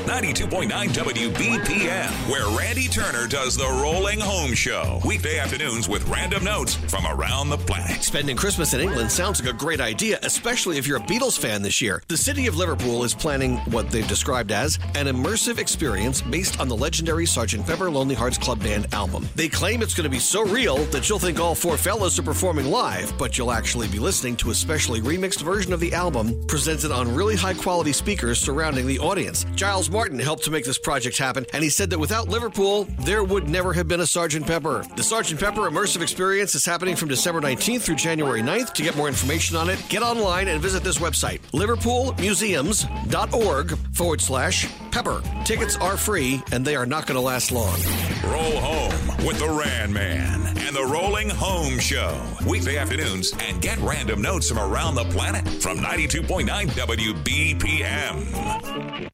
92.9 WBPM, where Randy Turner does the Rolling Home Show. Weekday afternoons with random notes from around the planet. Spending Christmas in England sounds like a great idea, especially if you're a Beatles fan this year. The city of Liverpool is planning what they've described as an immersive experience based on the legendary Sgt. Pepper Lonely Hearts Club Band album. They claim it's going to be so real that you'll think all four fellas are performing live, but you'll actually be listening to a specially remixed version of the album presented on really high-quality speakers surrounding the audience. Giles Martin helped to make this project happen, and he said that without Liverpool, there would never have been a Sgt. Pepper. The Sgt. Pepper immersive experience is happening from December 19th through January 9th. To get more information on it, get online and visit this website, liverpoolmuseums.org/Pepper. Tickets are free, and they are not going to last long. Roll home with the Ran Man and the Rolling Home Show. Weekday afternoons, and get random notes from around the planet from 92.9 WBPM.